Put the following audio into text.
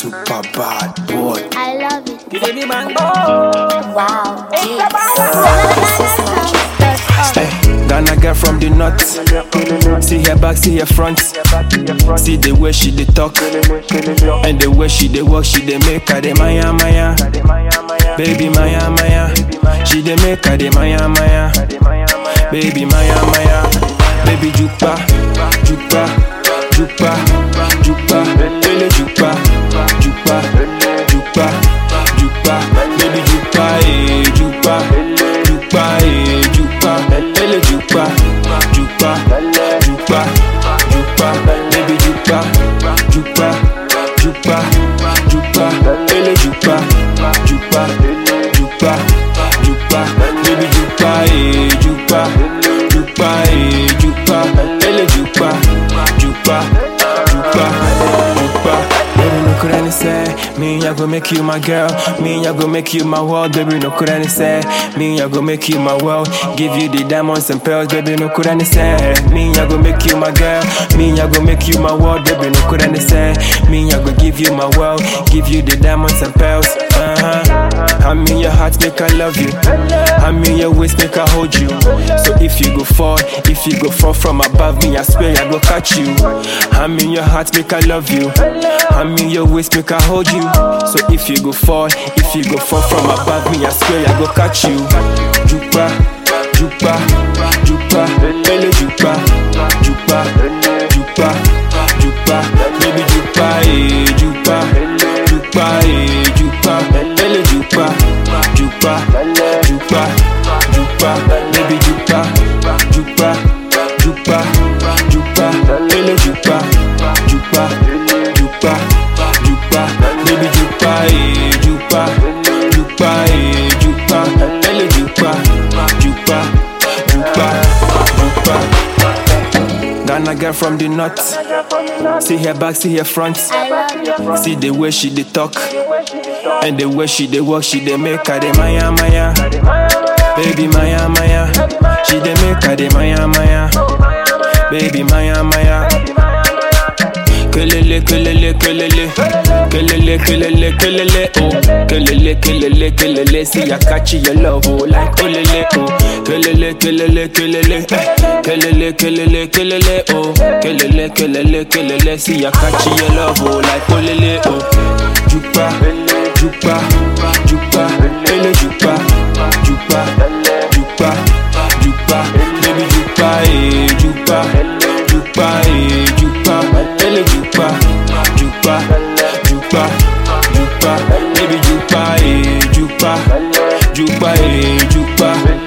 super bad boy. I love it. You baby man. Wow. Hey, Ghana girl from the north. See her back, see her front. See the way she dey talk and the way she dey walk. She dey make her dey maya maya. Baby maya maya. She dey make her dey maya maya. Baby maya maya. Baby jupa, jupa, jupa, jupa, ele jupa, jupa, jupa, jupa, baby jupa, jupa, jupa, jupa, ele jupa, jupa, jupa, jupa, baby jupa, jupa, jupa, jupa, ele jupa, jupa, jupa, jupa, baby jupa, jupa, jupa, jupa, ele jupa, jupa, jupa, jupa. Baby no could any say, me I go make you my girl, me I go make you my world. Baby no could any say, me I go make you my world. Give you the diamonds and pearls. Baby no could any say, me I go make you my girl, me I go make you my world. Baby no could any say, me I go give you my world, give you the diamonds and pearls. I'm in your heart, make I love you. I'm in your waist, make I hold you. So if you go fall from above me, I swear I go catch you. I'm in your heart, make I love you. I'm in your waist, make I hold you. So if you go fall from above me, I swear I go catch you. Jupa, jupa, jupa, ele jupa, jupa, jupa, jupa, baby jupa, jupa, jupa, jupa, ele jupa, jupa, jupa, jupa, baby jupa, jupa, jupa, jupa, ele jupa, jupa, jupa, jupa, baby jupa, jupa, jupa, jupa, ele jupa, jupa, jupa, jupa. Ghana girl from the north. See her back, see her front. See the way she dey talk and the way she dey walk. She dey make her dey maya maya. Baby maya maya. She dey make her dey maya maya. Baby maya maya. Kelele kelele kelele kelele kelele kelele oh kelele kelele kelele. See I catch your love oh like olele oh kelele kelele kelele kelele kelele kelele oh kelele kelele kelele. See I catch your love oh like olele oh. Jupa jupa jupa ele jupa jupa jupa jupa baby jupa jupa jupa jupa ele jupa jupa jupa jupa baby jupa jupa jupa jupa